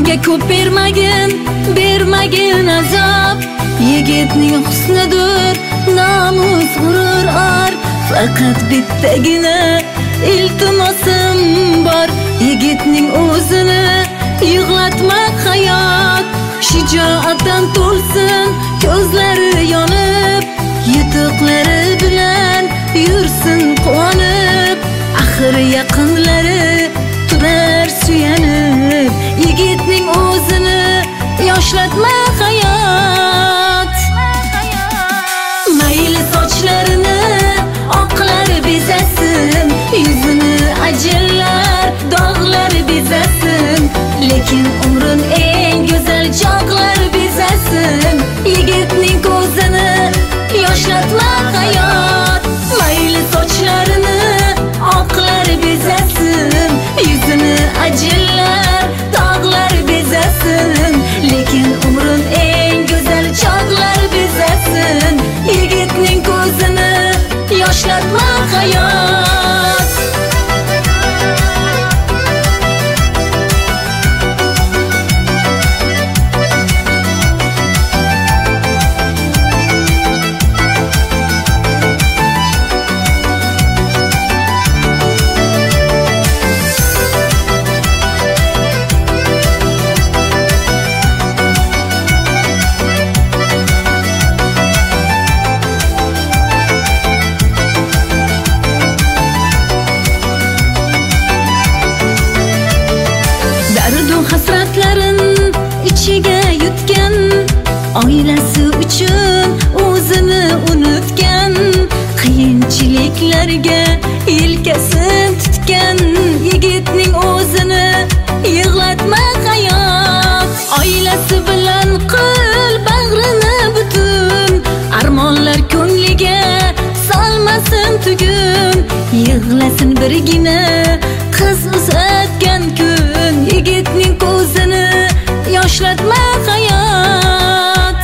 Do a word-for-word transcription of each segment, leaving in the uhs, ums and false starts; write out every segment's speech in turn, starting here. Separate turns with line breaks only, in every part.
Unga ko'p bermagin, bermagin azob. Yigitning husnidir, namus g'urur or. Faqat bittagina iltimosim bor. Yigitning o'zini yig'latma hayot. Shijoatdan to'lsin ko'zlari yonib, yutuqlari bilan yursin quvonib. Axir yaqinlari turar suyanib. Yigitning o'zini yoshlatma hayot. Mayli sochlarini oqlar bezasin, yuzini ajinlar dog'lar bezasin, lekin umrin eng go'zal chog'lar bezasin. Yigitning ko'zini yoshlatma hayot. Mayli sochlarini oqlar bezasin, yuzini ajinlar dog'lar bezasin, lekin umrin eng go'zal chog'lar bezasin. Yigitning ko'zini yoshlatma hayot. Hasratlarin ichiga yutgan, oilasi uchun o'zini unutgan, qiyinchiliklarga yelkasin tutgan. Yigitning o'zini yig'latma hayot. Oilasi bilan qil bag'rini butun, armonlar ko'ngliga solmasin tugun. Yig'lasin birgina qiz uzatgan kun. Yigitning ko'zini yoshlatma hayot.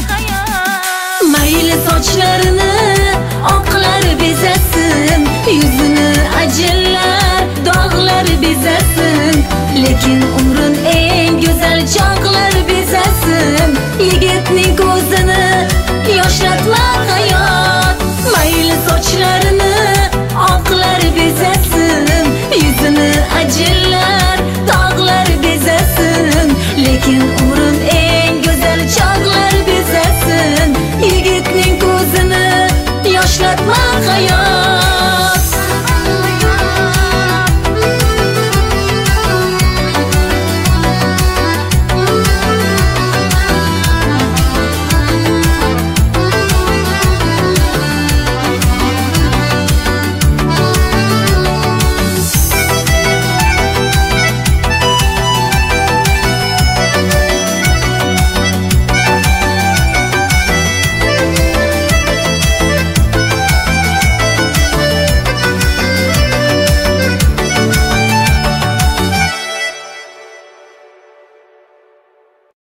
Mayli sochlarini oqlar bezasin, yuzini ajinlar dog'lar bezasin, lekin umrin eng go'zal chog'lar bezasin. Yigitning ko'zini yoshlatma hayot. Mayli sochlarini oqlar bezasin, yuzini ajinlar dog'lar bezasin, lekin umrin eng go'zal chog'lar bezasin. Yigitning ko'zini yoshlatma hayot.